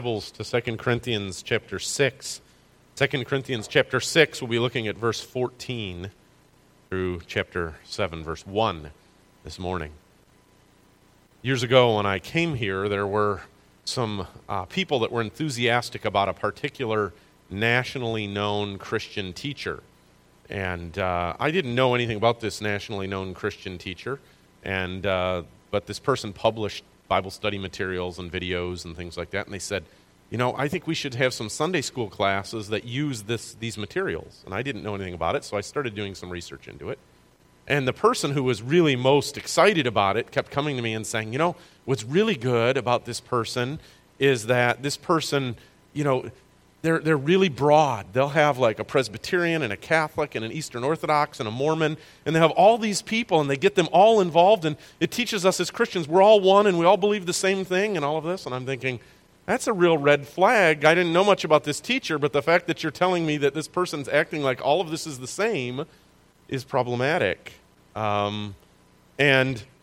Bibles to 2 Corinthians chapter 6. 2 Corinthians chapter 6, we'll be looking at verse 14 through chapter 7, verse 1 this morning. Years ago when I came here, there were some people that were enthusiastic about a particular nationally known Christian teacher. And I didn't know anything about this nationally known Christian teacher, but this person published Bible study materials and videos and things like that, and they said, I think we should have some Sunday school classes that use these materials. And I didn't know anything about it, so I started doing some research into it. And the person who was really most excited about it kept coming to me and saying, what's really good about this person is that this person, they're really broad. They'll have like a Presbyterian and a Catholic and an Eastern Orthodox and a Mormon, and they have all these people, and they get them all involved, and it teaches us as Christians we're all one and we all believe the same thing and all of this. And I'm thinking, that's a real red flag. I didn't know much about this teacher, but the fact that you're telling me that this person's acting like all of this is the same is problematic. And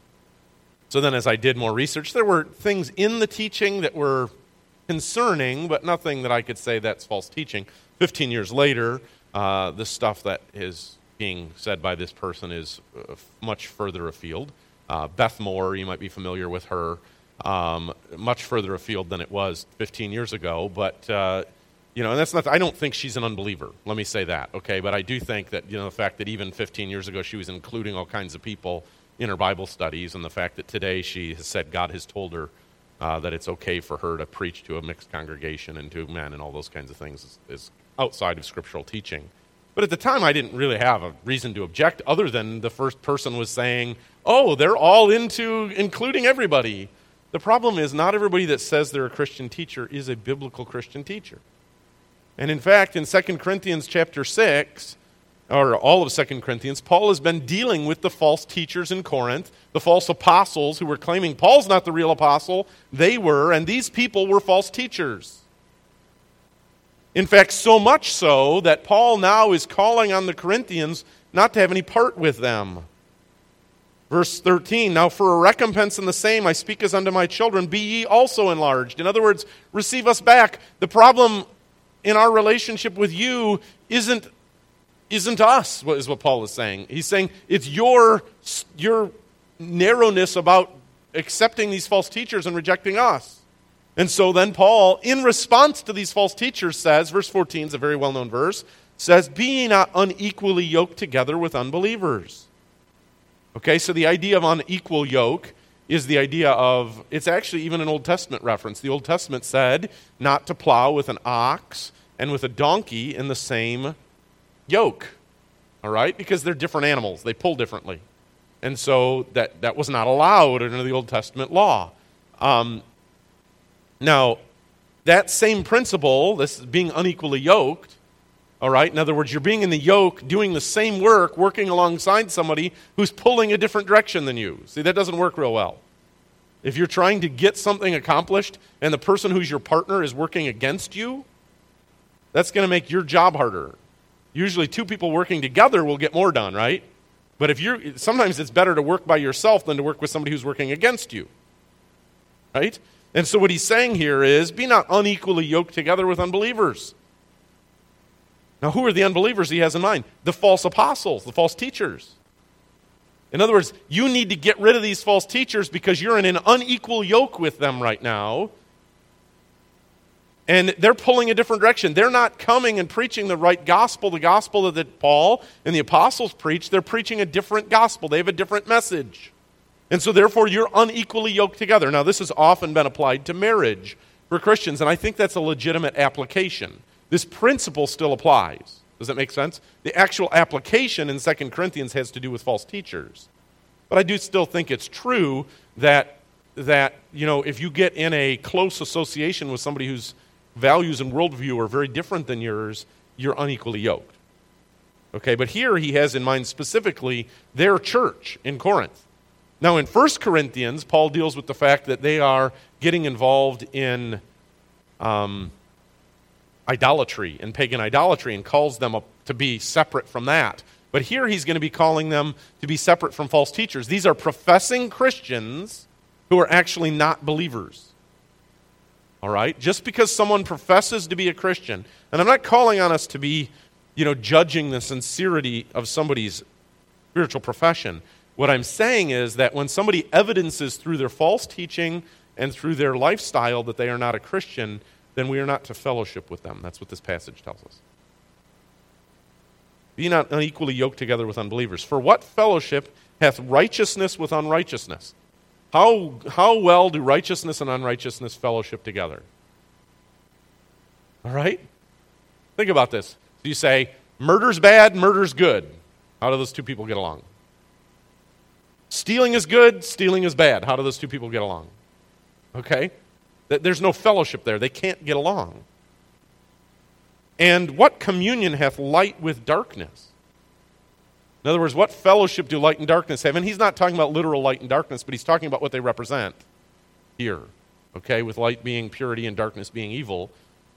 so then as I did more research, there were things in the teaching that were concerning, but nothing that I could say that's false teaching. 15 years later, the stuff that is being said by this person is much further afield. Beth Moore, you might be familiar with her, much further afield than it was 15 years ago. But, and that's not, I don't think she's an unbeliever. Let me say that, okay? But I do think that, the fact that even 15 years ago she was including all kinds of people in her Bible studies, and the fact that today she has said God has told her that it's okay for her to preach to a mixed congregation and to men and all those kinds of things is outside of scriptural teaching. But at the time, I didn't really have a reason to object other than the first person was saying, they're all into including everybody. The problem is not everybody that says they're a Christian teacher is a biblical Christian teacher. And in fact, in 2 Corinthians chapter 6, or all of 2 Corinthians, Paul has been dealing with the false teachers in Corinth, the false apostles who were claiming Paul's not the real apostle. They were, and these people were false teachers. In fact, so much so that Paul now is calling on the Corinthians not to have any part with them. Verse 13, now for a recompense in the same I speak as unto my children, be ye also enlarged. In other words, receive us back. The problem in our relationship with you isn't us, is what Paul is saying. He's saying it's your narrowness about accepting these false teachers and rejecting us. And so then Paul, in response to these false teachers, says, verse 14 is a very well-known verse, says, be ye not unequally yoked together with unbelievers. Okay, so the idea of unequal yoke is the idea of, it's actually even an Old Testament reference. The Old Testament said not to plow with an ox and with a donkey in the same yoke, all right? Because they're different animals. They pull differently. And so that was not allowed under the Old Testament law. Now, that same principle, this being unequally yoked, all right? In other words, you're being in the yoke, doing the same work, working alongside somebody who's pulling a different direction than you. See, that doesn't work real well. If you're trying to get something accomplished and the person who's your partner is working against you, that's going to make your job harder. Usually two people working together will get more done, right? But sometimes it's better to work by yourself than to work with somebody who's working against you, right? And so what he's saying here is, be not unequally yoked together with unbelievers. Now, who are the unbelievers he has in mind? The false apostles, the false teachers. In other words, you need to get rid of these false teachers because you're in an unequal yoke with them right now. And they're pulling a different direction. They're not coming and preaching the right gospel, the gospel that Paul and the apostles preach. They're preaching a different gospel. They have a different message. And so therefore, you're unequally yoked together. Now, this has often been applied to marriage for Christians, and I think that's a legitimate application. This principle still applies. Does that make sense? The actual application in 2 Corinthians has to do with false teachers. But I do still think it's true that if you get in a close association with somebody whose values and worldview are very different than yours, you're unequally yoked. Okay, but here he has in mind specifically their church in Corinth. Now in 1 Corinthians, Paul deals with the fact that they are getting involved in idolatry and pagan idolatry and calls them to be separate from that. But here he's going to be calling them to be separate from false teachers. These are professing Christians who are actually not believers. All right? Just because someone professes to be a Christian, and I'm not calling on us to be, judging the sincerity of somebody's spiritual profession. What I'm saying is that when somebody evidences through their false teaching and through their lifestyle that they are not a Christian, then we are not to fellowship with them. That's what this passage tells us. Be not unequally yoked together with unbelievers. For what fellowship hath righteousness with unrighteousness? How well do righteousness and unrighteousness fellowship together? All right? Think about this. So you say, murder's bad, murder's good. How do those two people get along? Stealing is good, stealing is bad. How do those two people get along? Okay? There's no fellowship there. They can't get along. And what communion hath light with darkness? In other words, what fellowship do light and darkness have? And he's not talking about literal light and darkness, but he's talking about what they represent here. Okay? With light being purity and darkness being evil.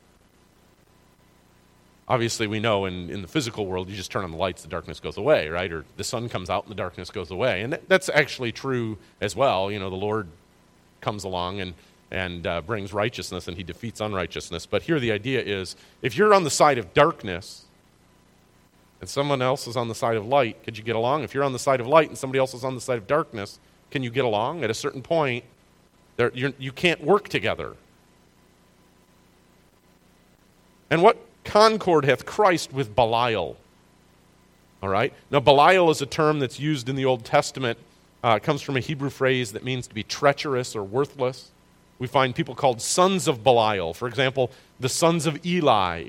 Obviously, we know in the physical world, you just turn on the lights, the darkness goes away, right? Or the sun comes out and the darkness goes away. And that's actually true as well. The Lord comes along and brings righteousness, and he defeats unrighteousness. But here the idea is, if you're on the side of darkness and someone else is on the side of light, could you get along? If you're on the side of light and somebody else is on the side of darkness, can you get along? At a certain point, you can't work together. And what concord hath Christ with Belial? All right? Now, Belial is a term that's used in the Old Testament. It comes from a Hebrew phrase that means to be treacherous or worthless. We find people called sons of Belial. For example, the sons of Eli.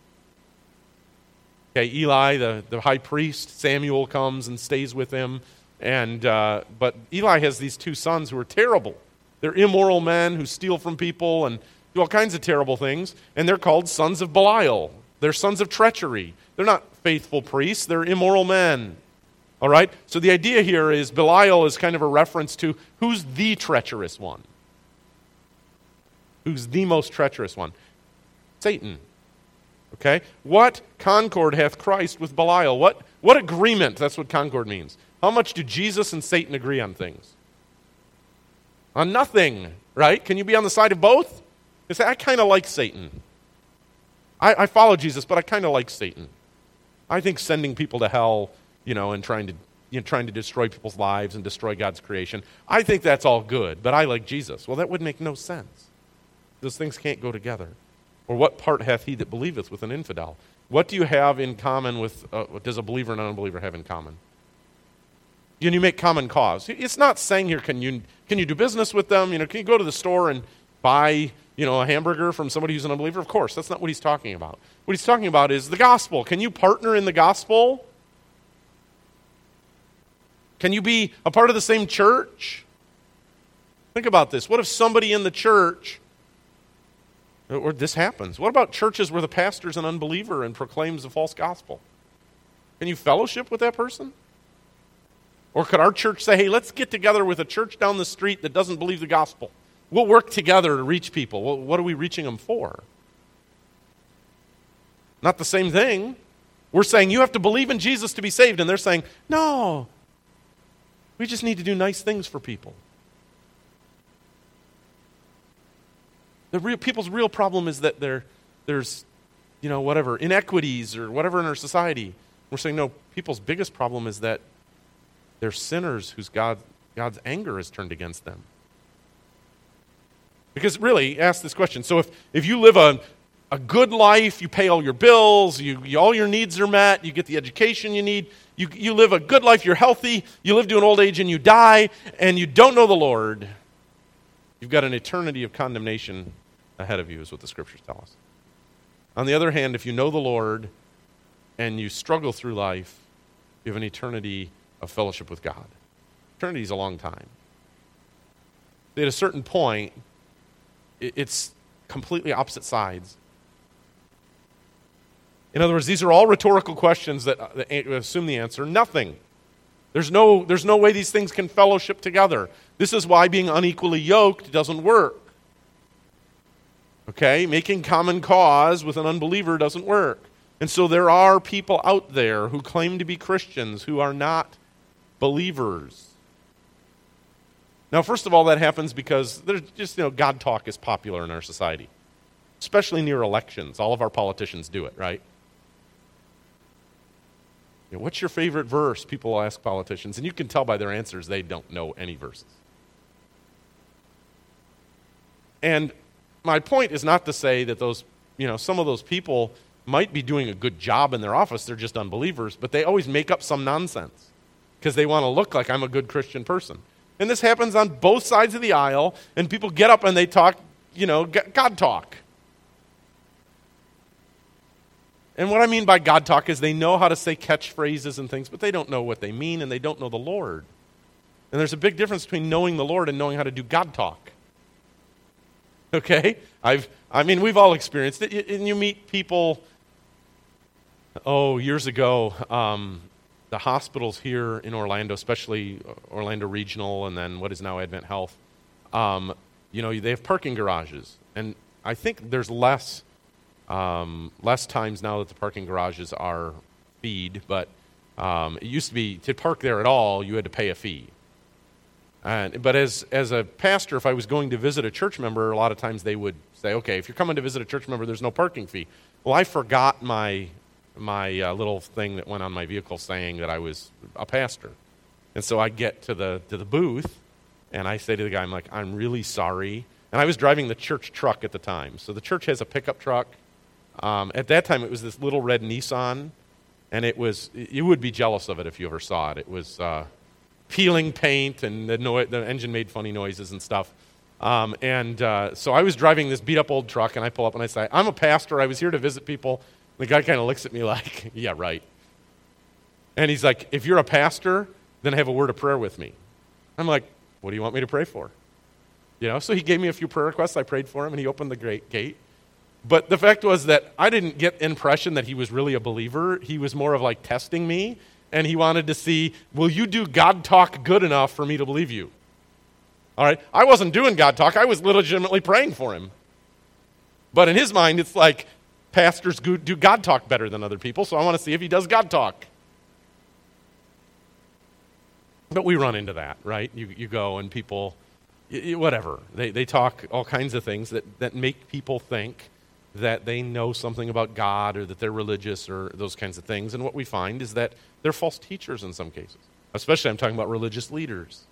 Okay, Eli, the high priest, Samuel comes and stays with him. But Eli has these two sons who are terrible. They're immoral men who steal from people and do all kinds of terrible things, and they're called sons of Belial. They're sons of treachery. They're not faithful priests. They're immoral men. All right? So the idea here is Belial is kind of a reference to who's the treacherous one. Who's the most treacherous one? Satan. Okay? What concord hath Christ with Belial? What agreement? That's what concord means. How much do Jesus and Satan agree on things? On nothing, right? Can you be on the side of both? You say, I kind of like Satan. I follow Jesus, but I kind of like Satan. I think sending people to hell, and trying to destroy people's lives and destroy God's creation, I think that's all good, but I like Jesus. Well, that would make no sense. Those things can't go together. Or what part hath he that believeth with an infidel? What do you have in common with, what does a believer and an unbeliever have in common? Can you make common cause? It's not saying here, can you do business with them? Can you go to the store and buy, a hamburger from somebody who's an unbeliever? Of course, that's not what he's talking about. What he's talking about is the gospel. Can you partner in the gospel? Can you be a part of the same church? Think about this. What if somebody in the church, or this happens, what about churches where the pastor's an unbeliever and proclaims a false gospel? Can you fellowship with that person? Or could our church say, hey, let's get together with a church down the street that doesn't believe the gospel? We'll work together to reach people. Well, what are we reaching them for? Not the same thing. We're saying you have to believe in Jesus to be saved, and they're saying, no, we just need to do nice things for people. People's real problem is that there's inequities or whatever in our society. We're saying, no, people's biggest problem is that they're sinners whose God's anger is turned against them. Because really, ask this question. So if you live a good life, you pay all your bills, all your needs are met, you get the education you need, you live a good life, you're healthy, you live to an old age and you die, and you don't know the Lord, you've got an eternity of condemnation ahead of you, is what the Scriptures tell us. On the other hand, if you know the Lord and you struggle through life, you have an eternity of fellowship with God. Eternity is a long time. At a certain point, it's completely opposite sides. In other words, these are all rhetorical questions that assume the answer, nothing. There's no way these things can fellowship together. This is why being unequally yoked doesn't work. Okay? Making common cause with an unbeliever doesn't work. And so there are people out there who claim to be Christians who are not believers. Now, first of all, that happens because there's just, God talk is popular in our society, especially near elections. All of our politicians do it, right? What's your favorite verse? People will ask politicians, and you can tell by their answers they don't know any verses. And my point is not to say that those, some of those people might be doing a good job in their office, they're just unbelievers, but they always make up some nonsense because they want to look like I'm a good Christian person. And this happens on both sides of the aisle, and people get up and they talk, God talk. And what I mean by God talk is they know how to say catchphrases and things, but they don't know what they mean, and they don't know the Lord. And there's a big difference between knowing the Lord and knowing how to do God talk. Okay? We've all experienced it. And you meet people, years ago, the hospitals here in Orlando, especially Orlando Regional and then what is now Advent Health, they have parking garages. And I think there's less times now that the parking garages are feed, but it used to be to park there at all, you had to pay a fee. But as a pastor, if I was going to visit a church member, a lot of times they would say, okay, if you're coming to visit a church member, there's no parking fee. Well, I forgot my little thing that went on my vehicle saying that I was a pastor. And so I get to the booth, and I say to the guy, I'm really sorry. And I was driving the church truck at the time. So the church has a pickup truck. At that time, it was this little red Nissan, and you would be jealous of it if you ever saw it. It was peeling paint, and the engine made funny noises and stuff. So I was driving this beat-up old truck, and I pull up and I say, I'm a pastor. I was here to visit people. The guy kind of looks at me like, yeah, right. And he's like, if you're a pastor, then have a word of prayer with me. I'm like, what do you want me to pray for? So he gave me a few prayer requests. I prayed for him, and he opened the great gate. But the fact was that I didn't get the impression that he was really a believer. He was more of like testing me, and he wanted to see, will you do God talk good enough for me to believe you? All right? I wasn't doing God talk. I was legitimately praying for him. But in his mind, it's like, pastors do God talk better than other people, so I want to see if he does God talk. But we run into that, right? You go and people, whatever. They talk all kinds of things that make people think that they know something about God or that they're religious or those kinds of things. And what we find is that they're false teachers in some cases. Especially I'm talking about religious leaders.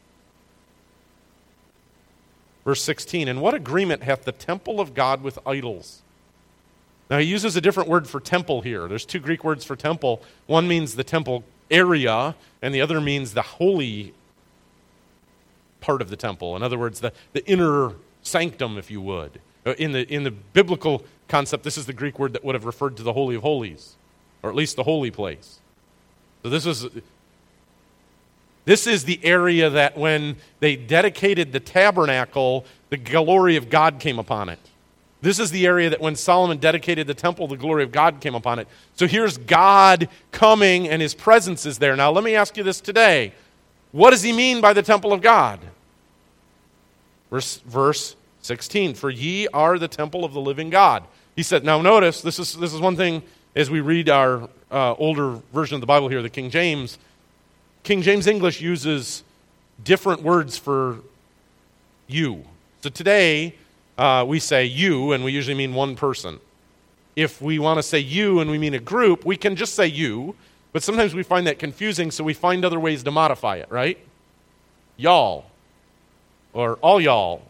Verse 16, and what agreement hath the temple of God with idols? Now he uses a different word for temple here. There's two Greek words for temple. One means the temple area, and the other means the holy part of the temple. In other words, the inner sanctum, if you would. In the biblical concept, this is the Greek word that would have referred to the Holy of Holies, or at least the holy place. So this is the area that when they dedicated the tabernacle, the glory of God came upon it. This is the area that when Solomon dedicated the temple, the glory of God came upon it. So here's God coming, and his presence is there. Now let me ask you this today. What does he mean by the temple of God? Verse 16, for ye are the temple of the living God. He said, now notice, this is one thing as we read our older version of the Bible here, the King James. King James English uses different words for you. So today, we say you, and we usually mean one person. If we want to say you and we mean a group, we can just say you, but sometimes we find that confusing, so we find other ways to modify it, right? Y'all, or all y'all.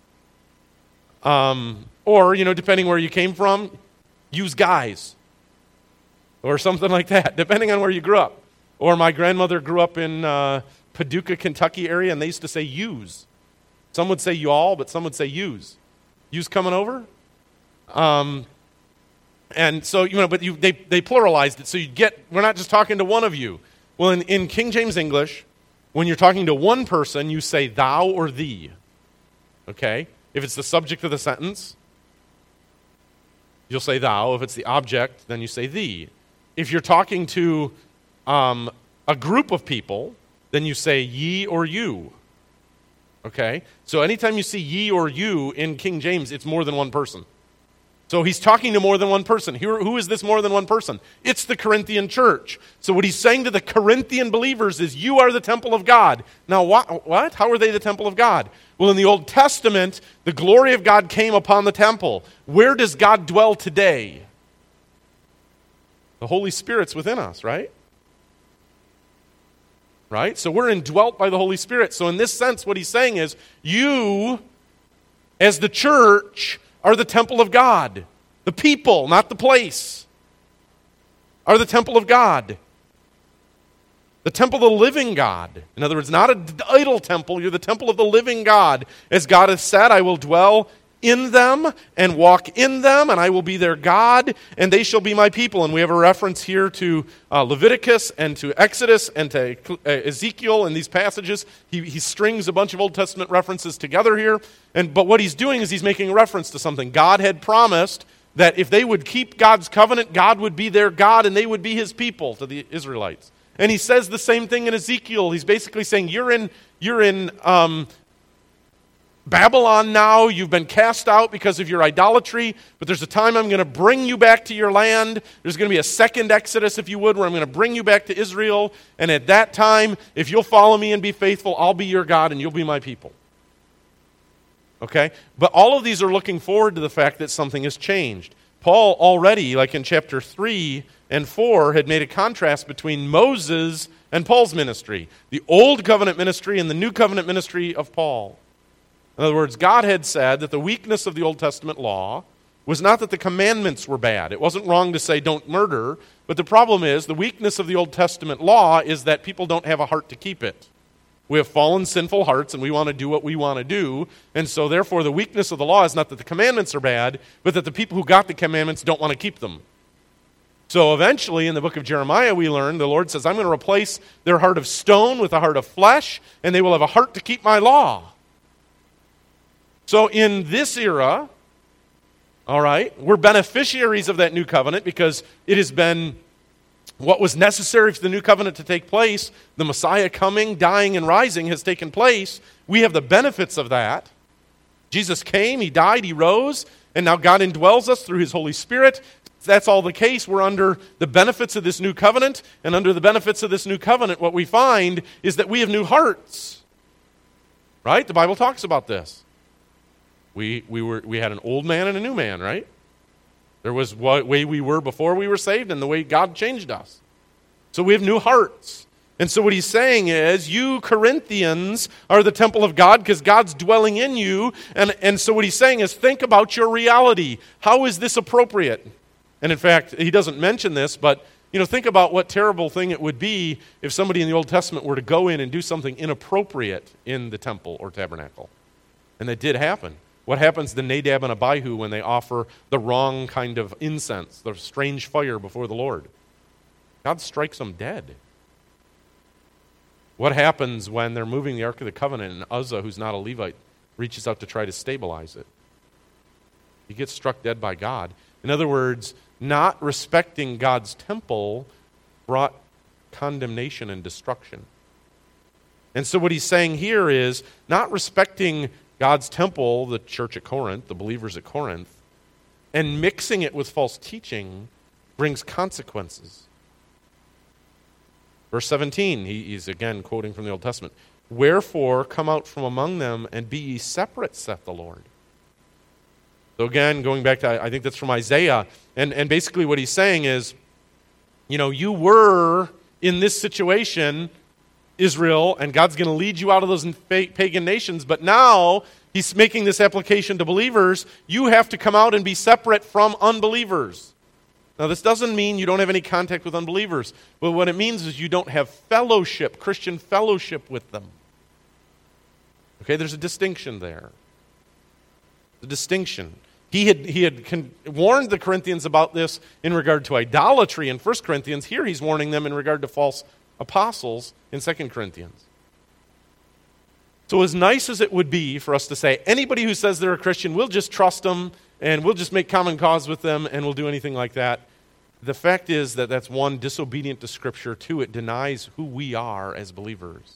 Or, depending where you came from, use guys, or something like that, depending on where you grew up. Or my grandmother grew up in Paducah, Kentucky area, and they used to say yous. Some would say y'all, but some would say yous. Yous coming over? And so, but they pluralized it, so we're not just talking to one of you. Well, in King James English, when you're talking to one person, you say thou or thee. Okay? If it's the subject of the sentence, you'll say thou. If it's the object, then you say thee. If you're talking to a group of people, then you say ye or you. Okay? So anytime you see ye or you in King James, it's more than one person. So he's talking to more than one person. Who is this more than one person? It's the Corinthian church. So what he's saying to the Corinthian believers is, you are the temple of God. Now what? How are they the temple of God? Well, in the Old Testament, the glory of God came upon the temple. Where does God dwell today? The Holy Spirit's within us, right? Right? So we're indwelt by the Holy Spirit. So in this sense, what he's saying is, you, as the church, are the temple of God. The people, not the place, are the temple of God. The temple of the living God. In other words, not an idol temple, you're the temple of the living God. As God has said, I will dwell in them and walk in them, and I will be their God, and they shall be my people. And we have a reference here to Leviticus and to Exodus and to Ezekiel in these passages. He strings a bunch of Old Testament references together here. But what he's doing is he's making a reference to something. God had promised that if they would keep God's covenant, God would be their God and they would be his people, to the Israelites. And he says the same thing in Ezekiel. He's basically saying, you're in Babylon now, you've been cast out because of your idolatry, but there's a time I'm going to bring you back to your land. There's going to be a second Exodus, if you would, where I'm going to bring you back to Israel. And at that time, if you'll follow me and be faithful, I'll be your God and you'll be my people. Okay? But all of these are looking forward to the fact that something has changed. Paul already, like in chapter 3 and 4, had made a contrast between Moses and Paul's ministry, the Old Covenant ministry and the New Covenant ministry of Paul. In other words, God had said that the weakness of the Old Testament law was not that the commandments were bad. It wasn't wrong to say don't murder, but the problem is the weakness of the Old Testament law is that people don't have a heart to keep it. We have fallen, sinful hearts, and we want to do what we want to do, and so therefore the weakness of the law is not that the commandments are bad, but that the people who got the commandments don't want to keep them. So eventually, in the book of Jeremiah, we learn the Lord says, I'm going to replace their heart of stone with a heart of flesh, and they will have a heart to keep my law. So in this era, all right, we're beneficiaries of that new covenant because it has been what was necessary for the new covenant to take place. The Messiah coming, dying, and rising has taken place. We have the benefits of that. Jesus came, he died, he rose, and now God indwells us through his Holy Spirit. If that's all the case, we're under the benefits of this new covenant, and under the benefits of this new covenant, what we find is that we have new hearts. Right? The Bible talks about this. We had an old man and a new man, right? There was the way we were before we were saved and the way God changed us. So we have new hearts. And so what he's saying is, you Corinthians are the temple of God because God's dwelling in you. And so what he's saying is, think about your reality. How is this appropriate? And in fact, he doesn't mention this, but think about what terrible thing it would be if somebody in the Old Testament were to go in and do something inappropriate in the temple or tabernacle. And that did happen. What happens to Nadab and Abihu when they offer the wrong kind of incense, the strange fire before the Lord? God strikes them dead. What happens when they're moving the Ark of the Covenant and Uzzah, who's not a Levite, reaches out to try to stabilize it? He gets struck dead by God. In other words, not respecting God's temple brought condemnation and destruction. And so what he's saying here is, not respecting God's temple, the church at Corinth, the believers at Corinth, and mixing it with false teaching brings consequences. Verse 17, he's again quoting from the Old Testament. Wherefore come out from among them and be ye separate, saith the Lord. So again, going back to, I think that's from Isaiah, and basically what he's saying is, you were in this situation, Israel, and God's going to lead you out of those pagan nations, but now he's making this application to believers. You have to come out and be separate from unbelievers. Now, this doesn't mean you don't have any contact with unbelievers, but what it means is you don't have fellowship, Christian fellowship with them. Okay, there's a distinction there. The distinction. He had warned the Corinthians about this in regard to idolatry in 1 Corinthians. Here he's warning them in regard to false apostles in 2 Corinthians. So as nice as it would be for us to say, anybody who says they're a Christian, we'll just trust them, and we'll just make common cause with them, and we'll do anything like that. The fact is that that's one, disobedient to Scripture. Two, it denies who we are as believers.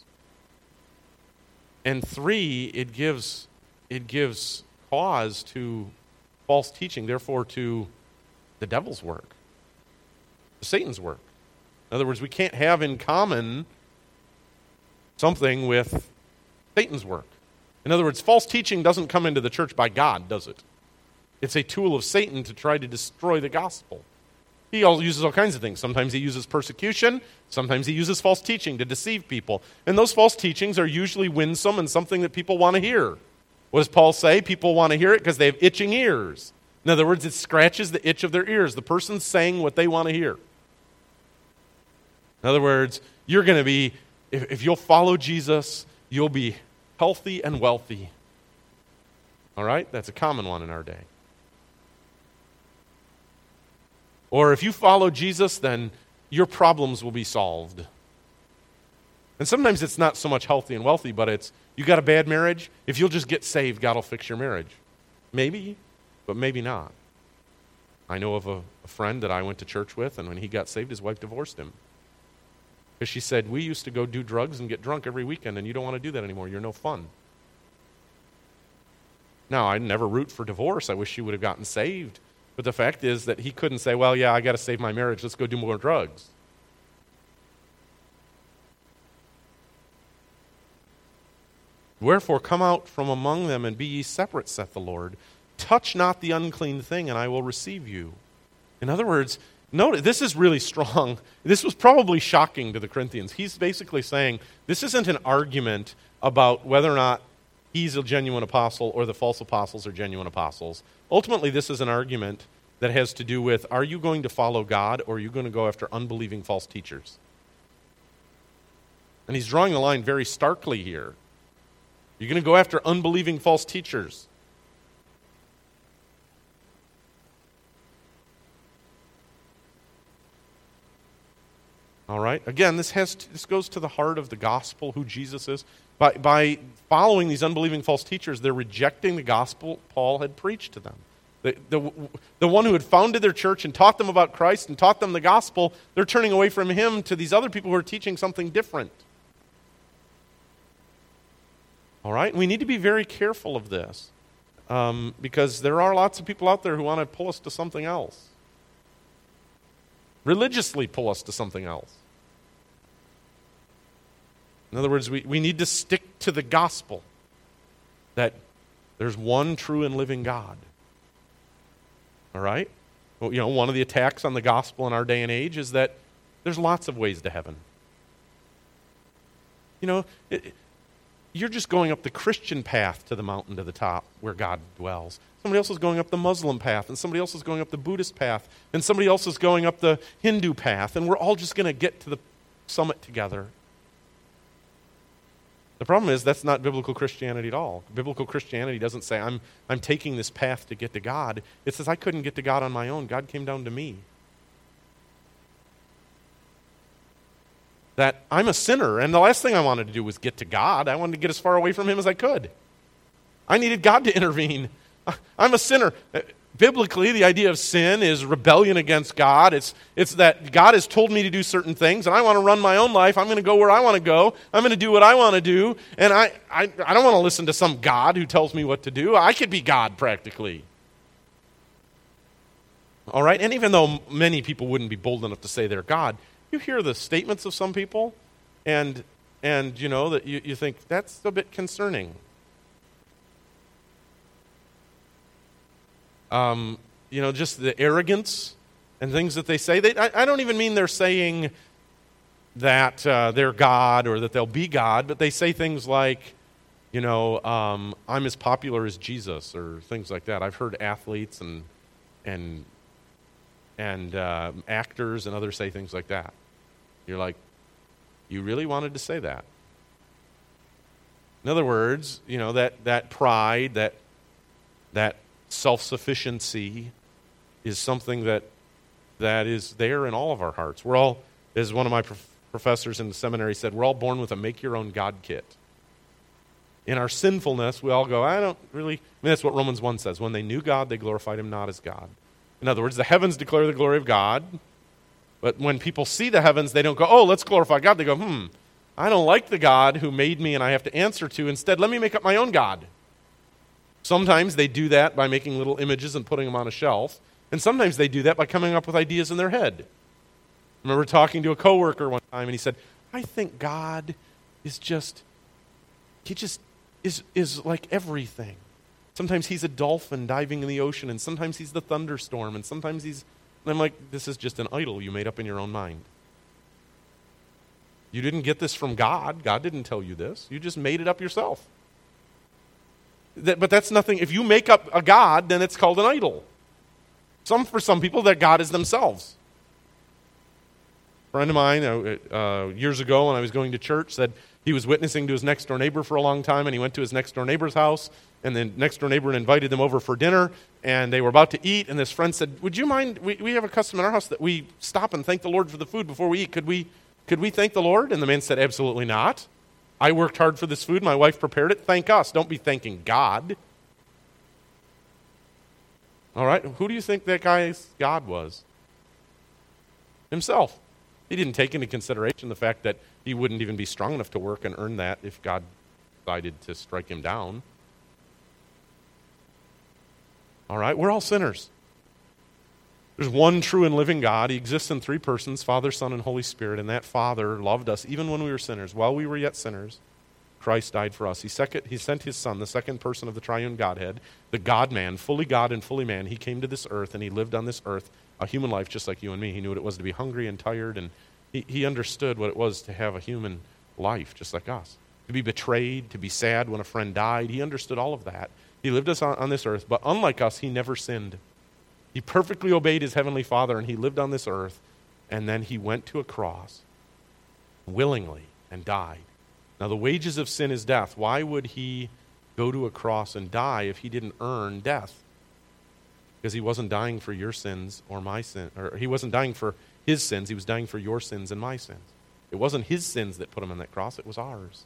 And three, it gives cause to false teaching, therefore to the devil's work, to Satan's work. In other words, we can't have in common something with Satan's work. In other words, false teaching doesn't come into the church by God, does it? It's a tool of Satan to try to destroy the gospel. He uses all kinds of things. Sometimes he uses persecution. Sometimes he uses false teaching to deceive people. And those false teachings are usually winsome and something that people want to hear. What does Paul say? People want to hear it because they have itching ears. In other words, it scratches the itch of their ears. The person's saying what they want to hear. In other words, you're going to be, if you'll follow Jesus, you'll be healthy and wealthy. All right? That's a common one in our day. Or if you follow Jesus, then your problems will be solved. And sometimes it's not so much healthy and wealthy, but it's, you got a bad marriage? If you'll just get saved, God will fix your marriage. Maybe, but maybe not. I know of a friend that I went to church with, and when he got saved, his wife divorced him. Because she said, we used to go do drugs and get drunk every weekend, and you don't want to do that anymore. You're no fun. Now, I never root for divorce. I wish she would have gotten saved. But the fact is that he couldn't say, well, yeah, I got to save my marriage. Let's go do more drugs. Wherefore, come out from among them and be ye separate, saith the Lord. Touch not the unclean thing, and I will receive you. In other words, note, this is really strong. This was probably shocking to the Corinthians. He's basically saying, this isn't an argument about whether or not he's a genuine apostle or the false apostles are genuine apostles. Ultimately, this is an argument that has to do with, are you going to follow God or are you going to go after unbelieving false teachers? And he's drawing the line very starkly here. You're going to go after unbelieving false teachers. All right? Again, this goes to the heart of the gospel, who Jesus is. By following these unbelieving false teachers, they're rejecting the gospel Paul had preached to them. The one who had founded their church and taught them about Christ and taught them the gospel, they're turning away from him to these other people who are teaching something different. All right? We need to be very careful of this because there are lots of people out there who want to pull us to something else. Religiously pull us to something else. In other words, we need to stick to the gospel that there's one true and living God. All right? Well, one of the attacks on the gospel in our day and age is that there's lots of ways to heaven. You're just going up the Christian path to the mountain to the top where God dwells. Somebody else is going up the Muslim path, and somebody else is going up the Buddhist path, and somebody else is going up the Hindu path, and we're all just going to get to the summit together. The problem is that's not biblical Christianity at all. Biblical Christianity doesn't say, I'm taking this path to get to God. It says, I couldn't get to God on my own. God came down to me. That I'm a sinner, and the last thing I wanted to do was get to God. I wanted to get as far away from him as I could. I needed God to intervene. I'm a sinner. Biblically, the idea of sin is rebellion against God. It's that God has told me to do certain things, and I want to run my own life. I'm going to go where I want to go. I'm going to do what I want to do, and I don't want to listen to some God who tells me what to do. I could be God, practically. All right? And even though many people wouldn't be bold enough to say they're God, you hear the statements of some people, and that you think, that's a bit concerning. Just the arrogance and things that they say. I don't even mean they're saying that they're God or that they'll be God, but they say things like, I'm as popular as Jesus or things like that. I've heard athletes and actors and others say things like that. You're like, you really wanted to say that? In other words, that pride, that self-sufficiency is something that is there in all of our hearts. We're all, as one of my professors in the seminary said, we're all born with a make-your-own-God kit. In our sinfulness, we all go, that's what Romans 1 says. When they knew God, they glorified him not as God. In other words, the heavens declare the glory of God, but when people see the heavens, they don't go, oh, let's glorify God. They go, I don't like the God who made me and I have to answer to. Instead, let me make up my own God. Sometimes they do that by making little images and putting them on a shelf. And sometimes they do that by coming up with ideas in their head. I remember talking to a coworker one time, and he said, I think God is just, he just is like everything. Sometimes he's a dolphin diving in the ocean, and sometimes he's the thunderstorm, and sometimes he's... And I'm like, this is just an idol you made up in your own mind. You didn't get this from God. God didn't tell you this. You just made it up yourself. But that's nothing. If you make up a God, then it's called an idol. For some people, that God is themselves. A friend of mine, years ago when I was going to church, said he was witnessing to his next-door neighbor for a long time, and he went to his next-door neighbor's house, and the next-door neighbor invited them over for dinner, and they were about to eat, and this friend said, would you mind, we have a custom in our house that we stop and thank the Lord for the food before we eat. Could we thank the Lord? And the man said, absolutely not. I worked hard for this food. My wife prepared it. Thank us. Don't be thanking God. All right, who do you think that guy's God was? Himself. He didn't take into consideration the fact that he wouldn't even be strong enough to work and earn that if God decided to strike him down. All right, we're all sinners. There's one true and living God. He exists in three persons, Father, Son, and Holy Spirit, and that Father loved us even when we were sinners. While we were yet sinners, Christ died for us. He sent his Son, the second person of the triune Godhead, the God-man, fully God and fully man. He came to this earth, and he lived on this earth a human life just like you and me. He knew what it was to be hungry and tired, and he understood what it was to have a human life just like us. To be betrayed, to be sad when a friend died. He understood all of that. He lived us on this earth, but unlike us, he never sinned. He perfectly obeyed his heavenly Father, and he lived on this earth, and then he went to a cross willingly and died. Now, the wages of sin is death. Why would he go to a cross and die if he didn't earn death? Because he wasn't dying for your sins or my sin, or he wasn't dying for his sins. He was dying for your sins and my sins. It wasn't his sins that put him on that cross. It was ours.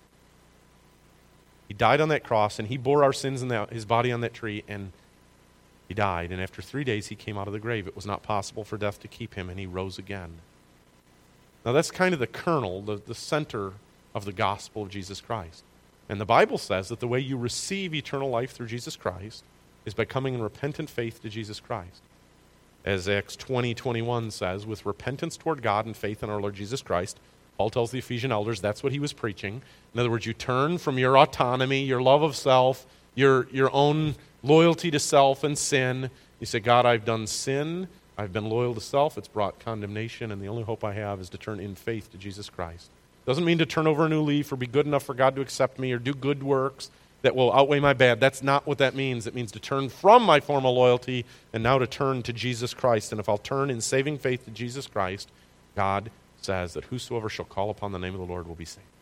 He died on that cross, and he bore our sins in his body on that tree, and he died. And after 3 days, he came out of the grave. It was not possible for death to keep him, and he rose again. Now, that's kind of the kernel, the center of the gospel of Jesus Christ. And the Bible says that the way you receive eternal life through Jesus Christ is by coming in repentant faith to Jesus Christ. As Acts 20:21 says, with repentance toward God and faith in our Lord Jesus Christ, Paul tells the Ephesian elders that's what he was preaching. In other words, you turn from your autonomy, your love of self, your own loyalty to self and sin. You say, God, I've done sin. I've been loyal to self. It's brought condemnation, and the only hope I have is to turn in faith to Jesus Christ. Doesn't mean to turn over a new leaf or be good enough for God to accept me or do good works that will outweigh my bad. That's not what that means. It means to turn from my former loyalty and now to turn to Jesus Christ. And if I'll turn in saving faith to Jesus Christ, God says that whosoever shall call upon the name of the Lord will be saved.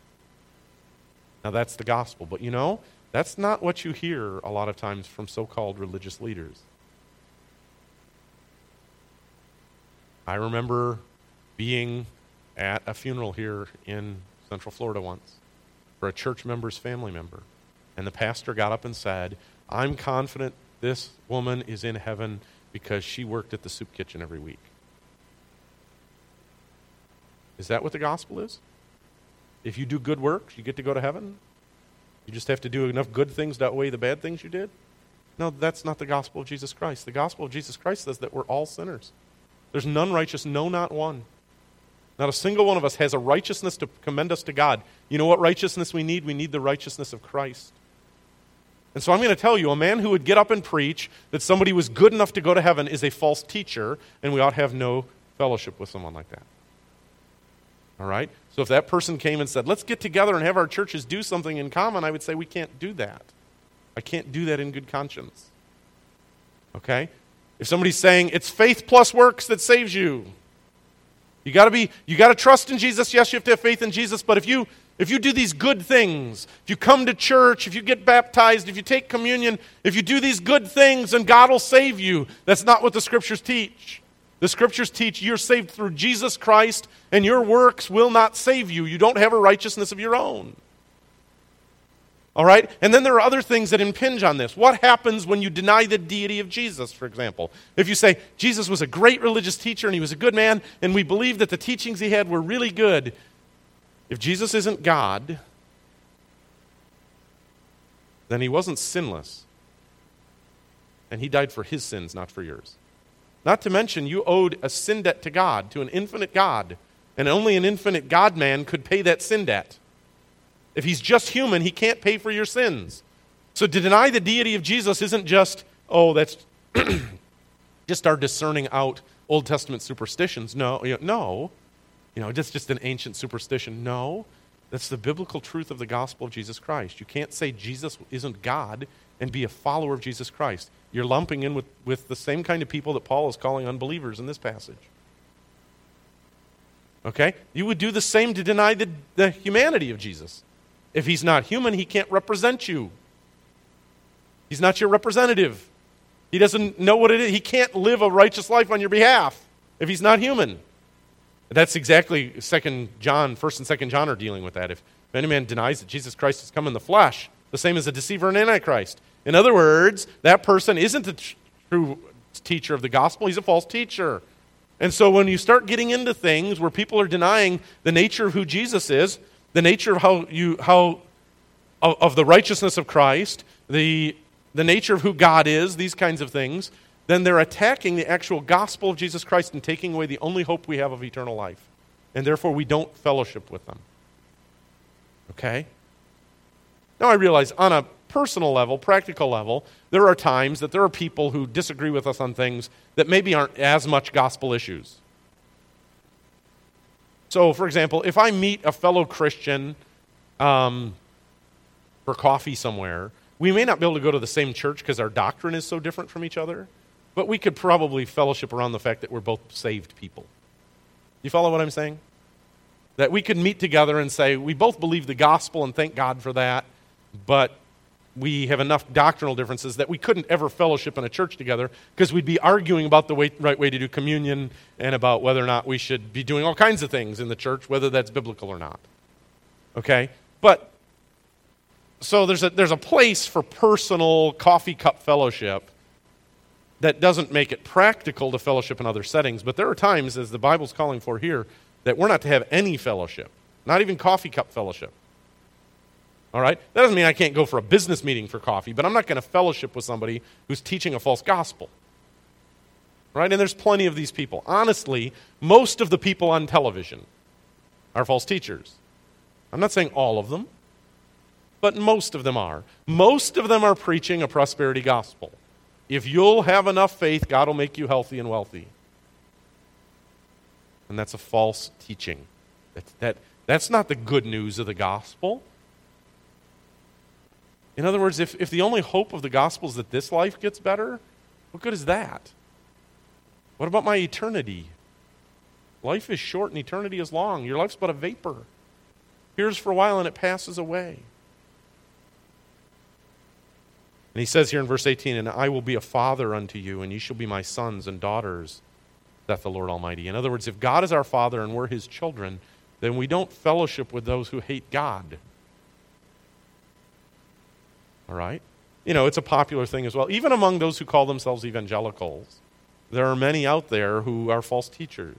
Now that's the gospel. But you know, that's not what you hear a lot of times from so-called religious leaders. I remember being at a funeral here in Central Florida once for a church member's family member. And the pastor got up and said, I'm confident this woman is in heaven because she worked at the soup kitchen every week. Is that what the gospel is? If you do good works, you get to go to heaven? You just have to do enough good things to outweigh the bad things you did? No, that's not the gospel of Jesus Christ. The gospel of Jesus Christ says that we're all sinners. There's none righteous, no, not one. Not a single one of us has a righteousness to commend us to God. You know what righteousness we need? We need the righteousness of Christ. And so I'm going to tell you, a man who would get up and preach that somebody was good enough to go to heaven is a false teacher, and we ought to have no fellowship with someone like that. All right? So if that person came and said, let's get together and have our churches do something in common, I would say we can't do that. I can't do that in good conscience. Okay? If somebody's saying it's faith plus works that saves you, you got to trust in Jesus. Yes, you have to have faith in Jesus, but if you do these good things, if you come to church, if you get baptized, if you take communion, if you do these good things, then God will save you. That's not what the Scriptures teach. The Scriptures teach you're saved through Jesus Christ, and your works will not save you. You don't have a righteousness of your own. All right? And then there are other things that impinge on this. What happens when you deny the deity of Jesus, for example? If you say, Jesus was a great religious teacher and he was a good man, and we believe that the teachings he had were really good, if Jesus isn't God, then he wasn't sinless. and he died for his sins, not for yours. Not to mention, you owed a sin debt to God, to an infinite God, and only an infinite God-man could pay that sin debt. If he's just human, he can't pay for your sins. So to deny the deity of Jesus isn't just, that's just our discerning out Old Testament superstitions. No, just an ancient superstition. No, that's the biblical truth of the gospel of Jesus Christ. You can't say Jesus isn't God and be a follower of Jesus Christ. You're lumping in with the same kind of people that Paul is calling unbelievers in this passage. Okay? You would do the same to deny the humanity of Jesus. If he's not human, he can't represent you. He's not your representative. He doesn't know what it is. He can't live a righteous life on your behalf if he's not human. That's exactly 1st and 2nd John are dealing with that. If any man denies that Jesus Christ has come in the flesh, the same as a deceiver and antichrist. In other words, that person isn't the true teacher of the gospel. He's a false teacher. And so when you start getting into things where people are denying the nature of who Jesus is, the nature of of the righteousness of Christ, the nature of who God is, these kinds of things, then they're attacking the actual gospel of Jesus Christ and taking away the only hope we have of eternal life. And therefore we don't fellowship with them. Okay? Now I realize on a personal level, practical level, there are times that there are people who disagree with us on things that maybe aren't as much gospel issues. So, for example, if I meet a fellow Christian for coffee somewhere, we may not be able to go to the same church because our doctrine is so different from each other, but we could probably fellowship around the fact that we're both saved people. You follow what I'm saying? That we could meet together and say, we both believe the gospel and thank God for that, but we have enough doctrinal differences that we couldn't ever fellowship in a church together because we'd be arguing about the right way to do communion and about whether or not we should be doing all kinds of things in the church, whether that's biblical or not. Okay? But, so there's a place for personal coffee cup fellowship that doesn't make it practical to fellowship in other settings, but there are times, as the Bible's calling for here, that we're not to have any fellowship, not even coffee cup fellowship. All right? That doesn't mean I can't go for a business meeting for coffee, but I'm not going to fellowship with somebody who's teaching a false gospel. Right? And there's plenty of these people. Honestly, most of the people on television are false teachers. I'm not saying all of them, but most of them are. Most of them are preaching a prosperity gospel. If you'll have enough faith, God will make you healthy and wealthy. And that's a false teaching. That's not the good news of the gospel. In other words, if the only hope of the gospel is that this life gets better, what good is that? What about my eternity? Life is short and eternity is long. Your life's but a vapor. Here's for a while and it passes away. And he says here in verse 18, and I will be a father unto you, and ye shall be my sons and daughters, saith the Lord Almighty. In other words, if God is our father and we're his children, then we don't fellowship with those who hate God. All right? It's a popular thing as well. Even among those who call themselves evangelicals, there are many out there who are false teachers.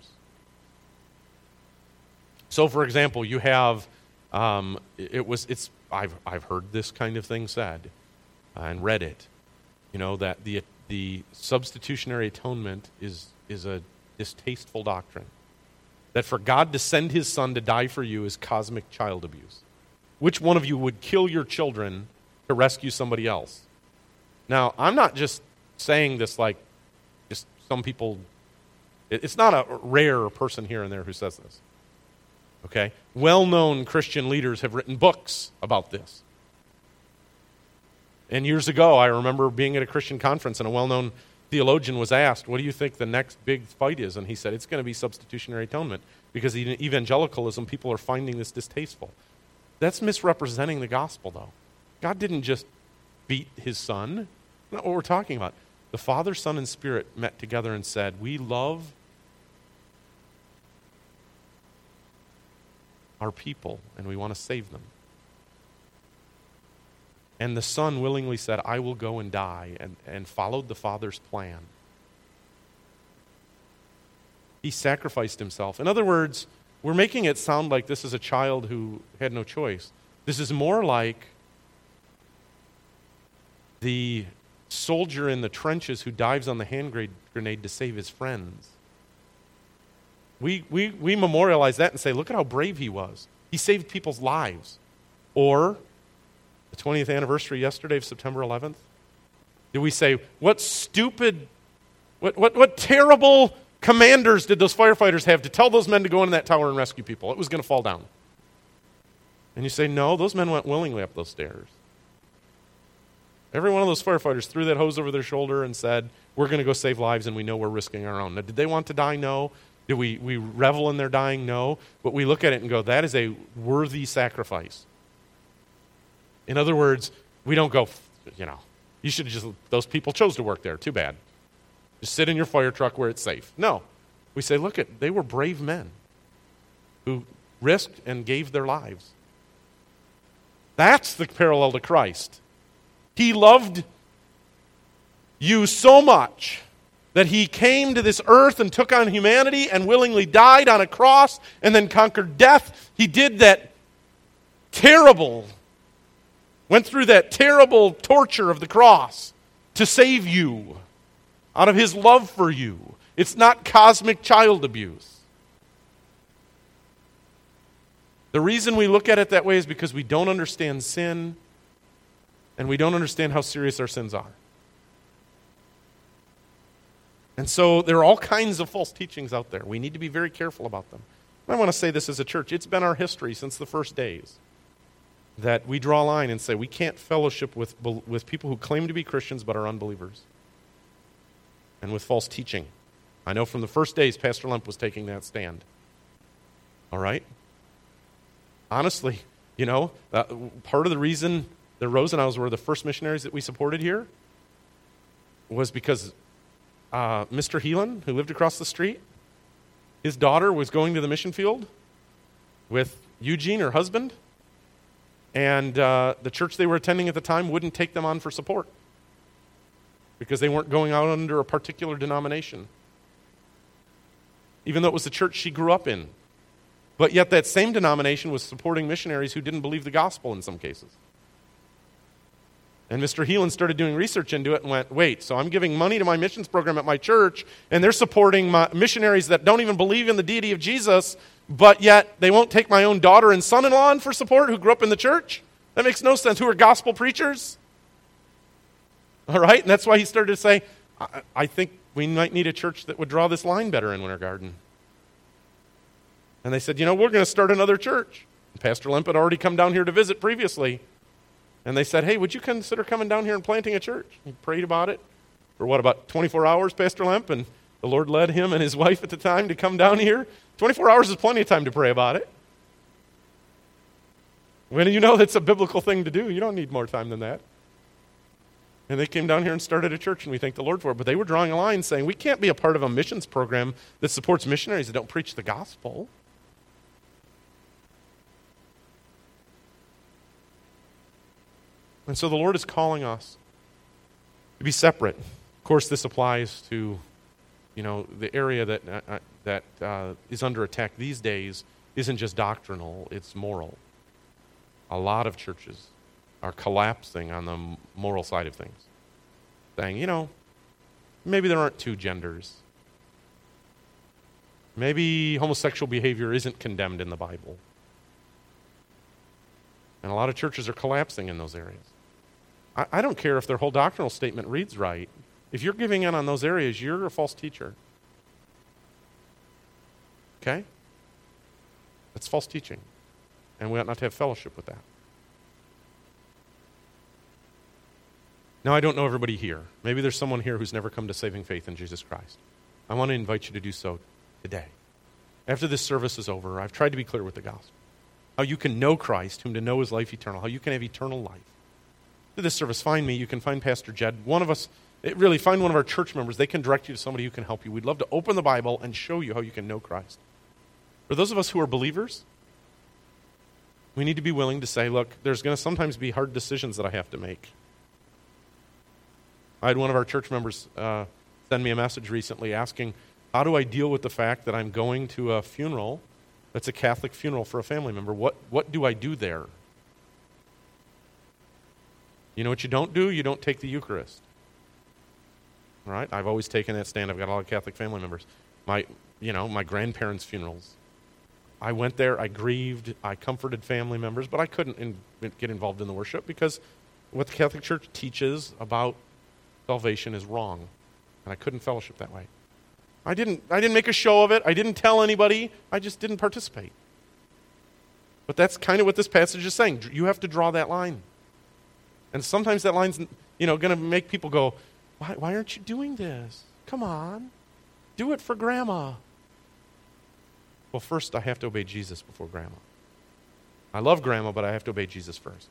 So, for example, you have, I've heard this kind of thing said and read it, that the substitutionary atonement is a distasteful doctrine. That for God to send his son to die for you is cosmic child abuse. Which one of you would kill your children to rescue somebody else? Now, I'm not just saying this like just some people. It's not a rare person here and there who says this. Okay? Well-known Christian leaders have written books about this. And years ago, I remember being at a Christian conference and a well-known theologian was asked, what do you think the next big fight is? And he said, it's going to be substitutionary atonement because in evangelicalism, people are finding this distasteful. That's misrepresenting the gospel, though. God didn't just beat his son. That's not what we're talking about. The Father, Son, and Spirit met together and said, we love our people and we want to save them. And the Son willingly said, I will go and die, and followed the Father's plan. He sacrificed himself. In other words, we're making it sound like this is a child who had no choice. This is more like the soldier in the trenches who dives on the hand grenade to save his friends. We memorialize that and say, look at how brave he was. He saved people's lives. Or the 20th anniversary yesterday of September 11th, do we say, what stupid, what terrible commanders did those firefighters have to tell those men to go into that tower and rescue people? It was going to fall down. And you say, no, those men went willingly up those stairs. Every one of those firefighters threw that hose over their shoulder and said, we're going to go save lives and we know we're risking our own. Now, did they want to die? No. Did we revel in their dying? No. But we look at it and go, that is a worthy sacrifice. In other words, we don't go, you should have just, those people chose to work there. Too bad. Just sit in your fire truck where it's safe. No. We say, look, they were brave men who risked and gave their lives. That's the parallel to Christ. He loved you so much that he came to this earth and took on humanity and willingly died on a cross and then conquered death. He did that went through that terrible torture of the cross to save you out of his love for you. It's not cosmic child abuse. The reason we look at it that way is because we don't understand sin and we don't understand how serious our sins are. And so there are all kinds of false teachings out there. We need to be very careful about them. I want to say this as a church. It's been our history since the first days that we draw a line and say we can't fellowship with people who claim to be Christians but are unbelievers and with false teaching. I know from the first days Pastor Lemp was taking that stand. All right? Honestly, part of the reason the Rosenhaus were the first missionaries that we supported here was because Mr. Heelan, who lived across the street, his daughter was going to the mission field with Eugene, her husband, and the church they were attending at the time wouldn't take them on for support because they weren't going out under a particular denomination, even though it was the church she grew up in. But yet that same denomination was supporting missionaries who didn't believe the gospel in some cases. And Mr. Heelan started doing research into it and went, wait, so I'm giving money to my missions program at my church, and they're supporting my missionaries that don't even believe in the deity of Jesus, but yet they won't take my own daughter and son-in-law on for support who grew up in the church? That makes no sense. Who are gospel preachers? All right, and that's why he started to say, I think we might need a church that would draw this line better in Winter Garden. And they said, we're going to start another church. And Pastor Lemp had already come down here to visit previously. And they said, hey, would you consider coming down here and planting a church? He prayed about it for about 24 hours, Pastor Lemp, and the Lord led him and his wife at the time to come down here. 24 hours is plenty of time to pray about it. When that's a biblical thing to do, you don't need more time than that. And they came down here and started a church, and we thank the Lord for it. But they were drawing a line saying, we can't be a part of a missions program that supports missionaries that don't preach the gospel. And so the Lord is calling us to be separate. Of course, this applies to, the area that is under attack these days isn't just doctrinal, it's moral. A lot of churches are collapsing on the moral side of things, saying, maybe there aren't two genders. Maybe homosexual behavior isn't condemned in the Bible. And a lot of churches are collapsing in those areas. I don't care if their whole doctrinal statement reads right. If you're giving in on those areas, you're a false teacher. Okay? That's false teaching. And we ought not to have fellowship with that. Now, I don't know everybody here. Maybe there's someone here who's never come to saving faith in Jesus Christ. I want to invite you to do so today. After this service is over, I've tried to be clear with the gospel. How you can know Christ, whom to know is life eternal. How you can have eternal life. After this service, find me. You can find Pastor Jed. Find one of our church members. They can direct you to somebody who can help you. We'd love to open the Bible and show you how you can know Christ. For those of us who are believers, we need to be willing to say, look, there's going to sometimes be hard decisions that I have to make. I had one of our church members send me a message recently asking, how do I deal with the fact that I'm going to a funeral that's a Catholic funeral for a family member? What do I do there? You know what you don't do? You don't take the Eucharist. right? I've always taken that stand. I've got a lot of Catholic family members. My grandparents' funerals. I went there, I grieved, I comforted family members, but I couldn't get involved in the worship because what the Catholic Church teaches about salvation is wrong, and I couldn't fellowship that way. I didn't make a show of it. I didn't tell anybody. I just didn't participate. But that's kind of what this passage is saying. You have to draw that line. And sometimes that line's, going to make people go, why aren't you doing this? Come on. Do it for Grandma. Well, first I have to obey Jesus before Grandma. I love Grandma, but I have to obey Jesus first.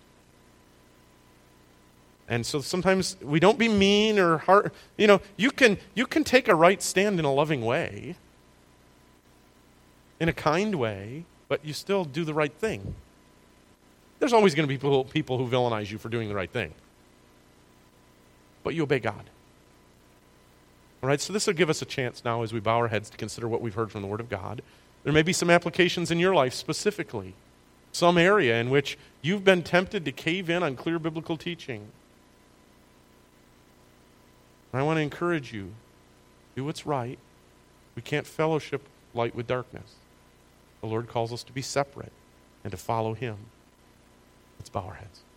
And so sometimes we don't be mean or hard. You can take a right stand in a loving way, in a kind way, but you still do the right thing. There's always going to be people who villainize you for doing the right thing. But you obey God. All right, so this will give us a chance now as we bow our heads to consider what we've heard from the Word of God. There may be some applications in your life specifically, some area in which you've been tempted to cave in on clear biblical teaching. I want to encourage you, do what's right. We can't fellowship light with darkness. The Lord calls us to be separate and to follow Him. Let's bow our heads.